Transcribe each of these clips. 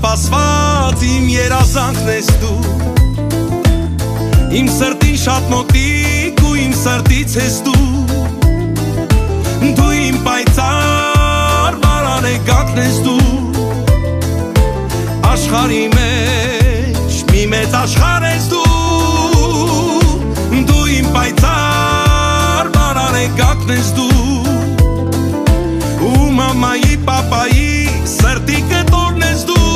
սպասված իմ երազանքն ես դու Իմ սրտին շատ մոտիկ ու իմ սրտից ես դու Դու իմ պայծառ բարարեգակն ես դու Աշխարհի մեջ մի մեծ աշխարհ ես դու Դու իմ պայծառ բարարեգակն ես դու Ու մամայի պապայի սրտի կտորն ես դու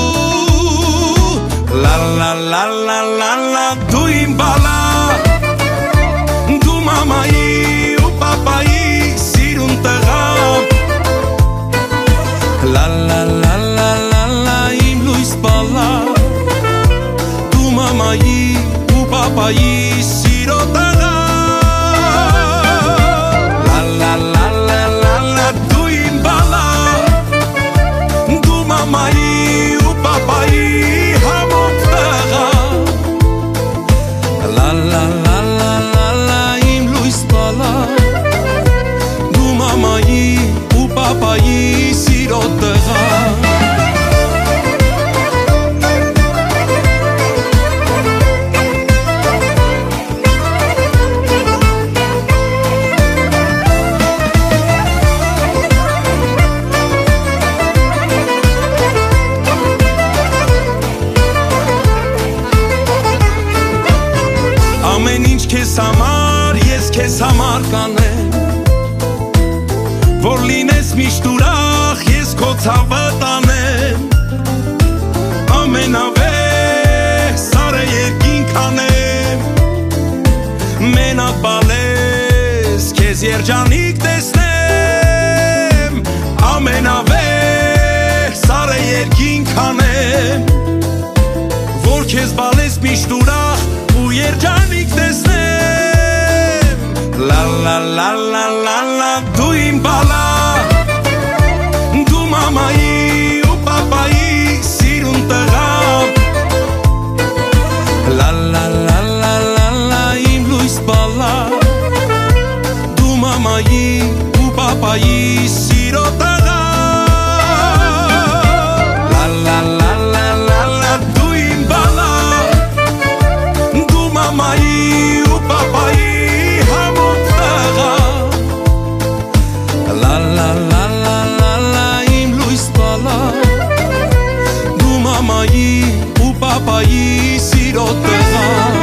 La la la la la la դու իմ բալա Դու մամայի ու պապայի սիրուն տղա La la la la la la իմ լույս բալա Դու մամայի ու պապայի սիրո տղա La la la la la la դու իմ բալա Դու մամայի ու պապայի համոտ տղա La la la la la la իմ լույս բալա Դու մամայի ու պապայի սիրո տղա Ամեն ինչ քեզ համար, ես քեզ համար կանեմ Որ լինես միշտ ուրախ, ես քո ցավը տանեմ Ամենավեհ սարը երկինք անեմ Մենակ բալես, քեզ երջանիկ տեսնեմ Ամենավեհ սարը երկինք անեմ Որ քեզ բալես միշտ ուրախ ու երջանիկ տեսնեմ La la la la la la դու իմ բալա Դու մամայի ու պապայի սիրուն տղա La la la la la la իմ լույս բալա Դու մամայի ու պապայի սիրո տղա La la la la la la դու իմ բալա Դու մամայի ու պապայի համոտ տղա La la la la la la իմ լույս բալա Դու մամայի ու պապայի սիրո տղա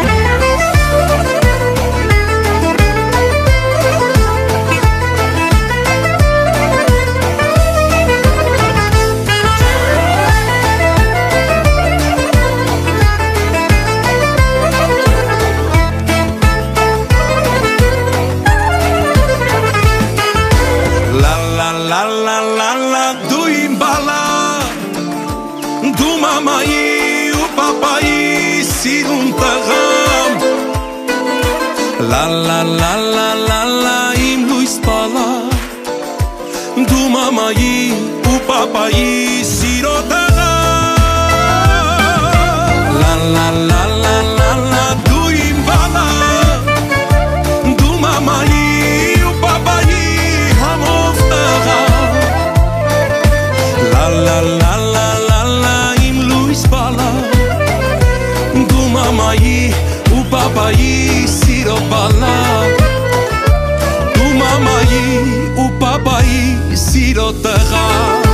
La la la la la la դու իմ բալա Դու մամայի ու պապայի սիրուն տղա La la la la la la իմ լույս բալա Դու մամայի ու պապայի սիրո տղա La la la la la la դու իմ բալա Դու մամայի ու պապայի համով տղա La la la la la la իմ լույս բալա Դու մամայի ու պապայի սիրո բալա Դու մամայի ու պապայի սիրո տղա